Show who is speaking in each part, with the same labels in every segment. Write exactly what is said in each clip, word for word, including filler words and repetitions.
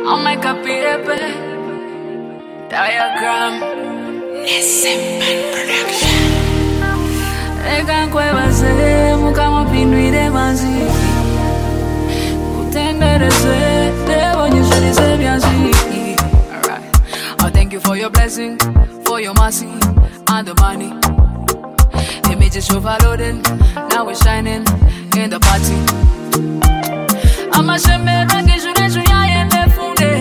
Speaker 1: I'll make a paper diagram.
Speaker 2: Simple production.
Speaker 1: Eka nkwe sehemu kama pinduide maziki. Utendereze devo nyishirize vyaziki. Alright. I thank you for your blessing, for your mercy, and the money. Images overloading, now we're shining in the party. Amashemera ngishureshu yayende funde.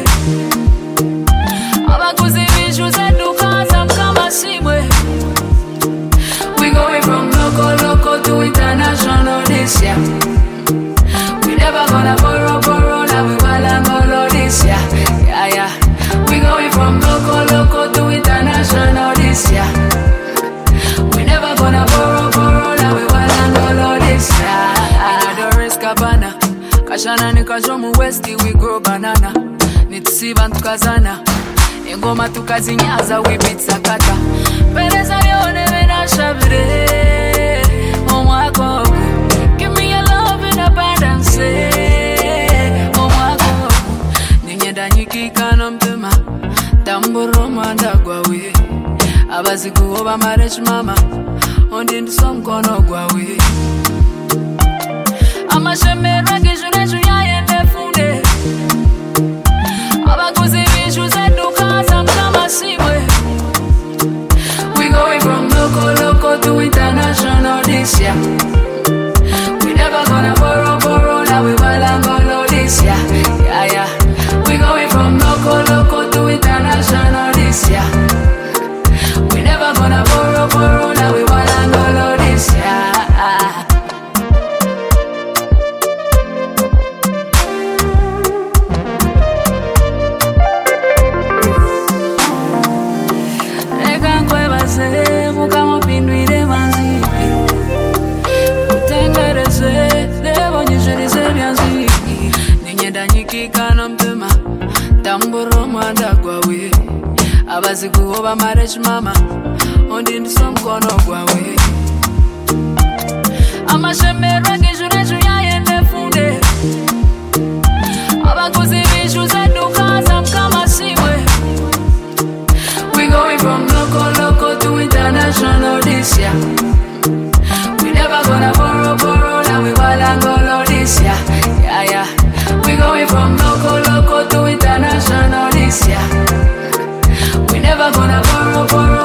Speaker 1: Abakuzi vishu zetu kaza mkama simwe. We going from local, local to international this year. We never gonna borrow, borrow, now we walangolo this year. Yeah, yeah. We going from local, local to international this year. We never gonna borrow, borrow, now we walangolo this year. Inado risk abana. Kashana ni kashomu westi, we grow banana. Nitisiva ntukazana. Engoma tukazinyaza, we beat sakata. Pereza lione vena shabire. Omwako, give me your love in abundance. Omwako, ninyenda nyikika no mpema. Tamburo mwanda gwawe. Abazi kuoba marriage mama. Ondi ndiso mkono gwawe. Amashemera ngishureshu yayende funde. Abakuzi vishu zetu kaza mkama simwe. We going from local, local to international this year. We never gonna borrow, borrow, now we walangolo this year. Yeah, yeah. We going from local, local to international this year. We never gonna borrow, borrow, now we walangolo this year. Sehemu kama pinduide maziki. Utendereze devo nyishirize vyaziki. Ninyenda nyikika no mpema. Tamburo mwanda gwawe. Abazi kuoba marriage mama. Ondi ndiso mkono gwawe. Amashemera ngishureshu yayende funde. Abakuzi vishu zetu kaza mkama simwe. We going from local, local to international this year. We never gonna borrow, borrow, now we walangolo this year. Yeah, yeah. We going from local, local to international this year. We never gonna borrow, borrow.